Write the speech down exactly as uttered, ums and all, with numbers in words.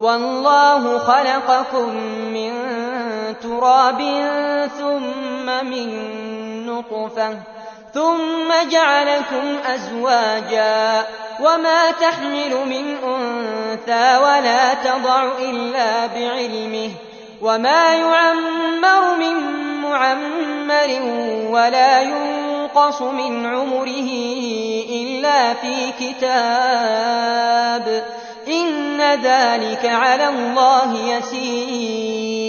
وَاللَّهُ خَلَقَكُم مِّن تُرَابٍ ثُمَّ مِن نُّطْفَةٍ ثُمَّ جَعَلَكُمْ أَزْوَاجًا وَمَا تَحْمِلُ مِنْ أُنثَىٰ وَلَا تَضَعُ إِلَّا بِعِلْمِهِ وَمَا يُعَمَّرُ مِن مُّعَمَّرٍ وَلَا يُنقَصُ مِنْ عُمُرِهِ إِلَّا فِي كِتَابٍ ۚ إِنَّ ذَٰلِكَ عَلَى اللَّهِ يَسِيرٌ